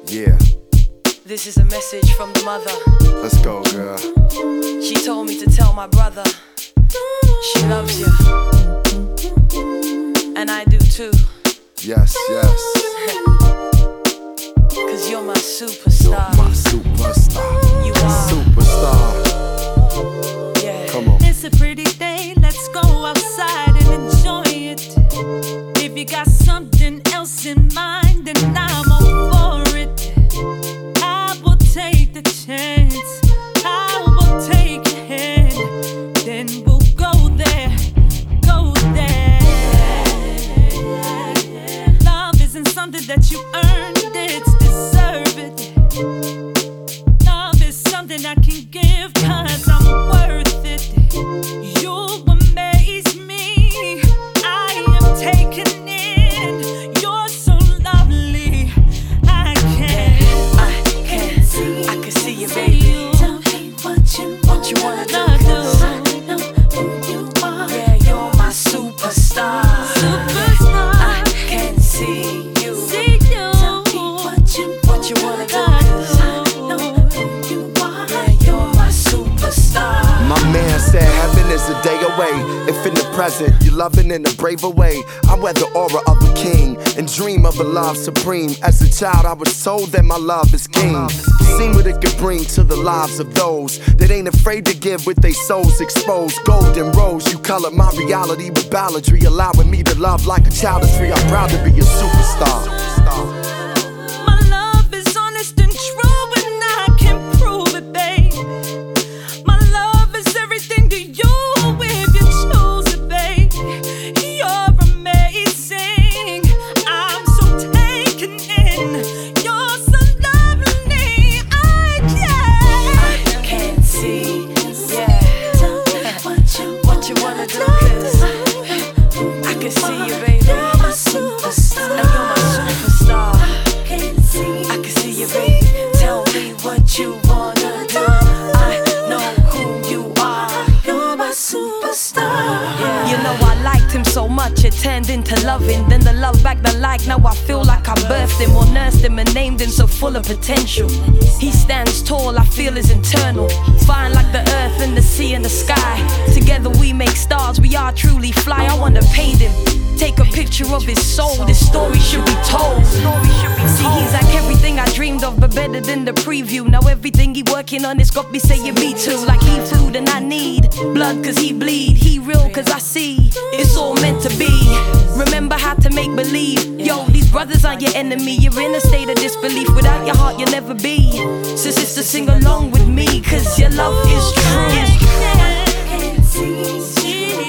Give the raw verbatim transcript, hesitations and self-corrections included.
Yeah. This is a message from the mother. Let's go, girl. She told me to tell my brother she loves you. And I do too. Yes, yes. Cause you're my superstar. You're my superstar. You are. Superstar. Yeah. Come on. It's a pretty day, let's go outside and enjoy it. If you got something else in mind, then I'm all for it. I will take the chance, I will take your hand, then we'll go there, go there. Love isn't something that you earned, it's deserved. Love is something I can give, cause I'm worth it. You amaze me, I am taken in. You're so lovely, I can't, I can't see, I can see you, baby. Tell me what you, What you wanna do, cause I know who you are. Yeah, you're my superstar. Superstar. I can see you. See you. Tell me what you, What you wanna do, cause I know who you are. Yeah, you're my superstar. My man said heaven is a day away. If in the present you're loving in a braver way, I wear the aura of a king and dream of a love supreme. As a child I was told that my love is king. Seen what it could bring to the lives of those that ain't afraid to give with their souls exposed. Gold and rose, you colored my reality with balladry, allowing me to love like a child is free. I'm proud to be a superstar. my love is honest and true, and I can prove it, babe. My love is everything to you if you choose it, babe. You're amazing, I'm so taken in. You're so lovely, I can't. I can't see, yeah. Tell me what you, What you wanna do, cause I can see you, baby. You're my superstar. And you're my superstar. Can't see. I can see you, baby. Tell me what you wanna do. I know who you are. You're my superstar. You know I liked him so much it turned into loving. Then the love back the like. Now I feel like I birthed him or nursed him and named him so full of potential. He stands tall, I feel is internal. Fine like the earth and the sea and the sky. Together we make stars, we are truly fly. I wanna paint him, take a picture of his soul. This story should be told. See, he's like everything I dreamed of, but better than the preview. Now everything he working on, it's got me saying me too. Like he food and I need blood cause he bleed. He real cause I see it's all meant to be. Remember how to make believe. Yo, these brothers aren't your enemy. You're in a state of disbelief. Without your heart you'll never be. So sister, sing along with me, cause your love is true. Can't see.